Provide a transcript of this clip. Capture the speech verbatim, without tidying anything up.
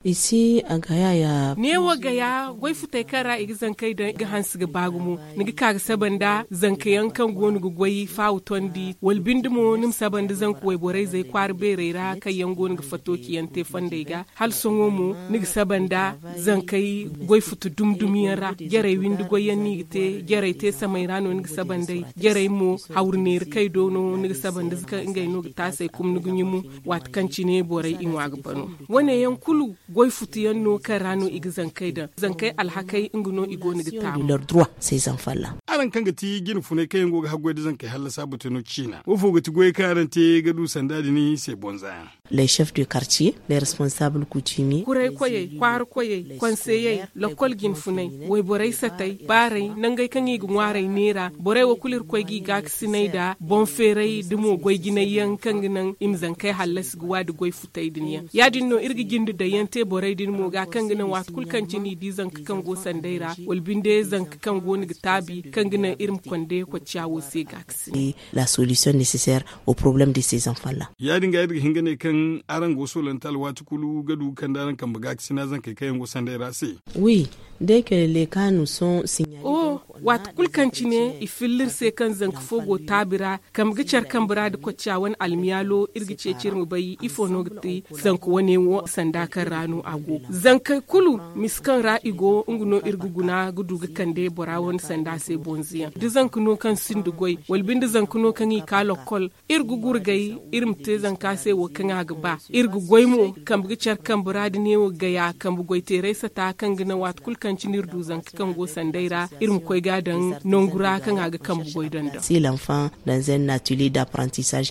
Ici a gaya ya ne wa gaya gwai futai kara igi zankai da ga hansu ga bagumu nigi kaga sabanda zankayan kan gonu ga gwai fautondi walbindimo nim sabanda zanku wai borai zai kwar berera kai yan gonu ga fatoki yan te fandega hal songo mu nigi sabanda zankai gwai futu dumdumiyara gerai windu goyen ni te gerai te samai rano nigi sabandai gerai mu haurnir kai dono nigi sabanda zaka ingai no ta sai kum nigi nyimu wat kanci ne borai in waga bano wane yan kulu gwai futu yan no kan rano igi zankai da zankai alhakai inguno igo nigi ta leur droit ces enfants là aran kanga ti gin fune kai ngo ga hagwai da zankai halla sabuta no china wo fogo ti goy karante ga du sanda ni sai bonza les chefs de quartier les responsables coutumiers kurai koye kwar koye conseiller lokol gin funai wai borai satai barai nangai kan yi gwarai nera borai wa kulir koy gi ga sinai da bon ferai dumo goy ginai yan kan ginan im zankai hallas guwa da goy futai duniya ya dinno irgi gindu da yante borai din mo ga kan ginan wat kulkan cini di zanka kan go sandaira walbinde zanka kan go ni tabi kan ginan irin kwande ko ciawo sai ga la solution nécessaire au problème de ces enfants là ya dinga irgi hingane kan aran go solantal watu kulu gadu kan daran kan baga sina zanka kai go sandaira sai oui dès que les cas nous sont signalés oh wat kulkan cine ifillir sai kan zanka fogo tabira kam gicar kan burada ko ciawon almiyalo irgi cecir mu bai ifo no gti zanka wane wo sanda kan rano ago zanka kulu miskan ra'igo nguno irguguna gudu kande borawon sanda sai bonziya di zanka no kan sindu goy walbindi zanka no kan yi kalokol irgugur gai irmte zanka sai wo kan aga ba irgu goy mo kam gicar kan burada ne wo gaya kam goy tere sata kan gina wat kulkan cinir du zanka kan go sandaira irm koy gadan nongura kan aga kan goy danda si l'enfant dans un atelier d'apprentissage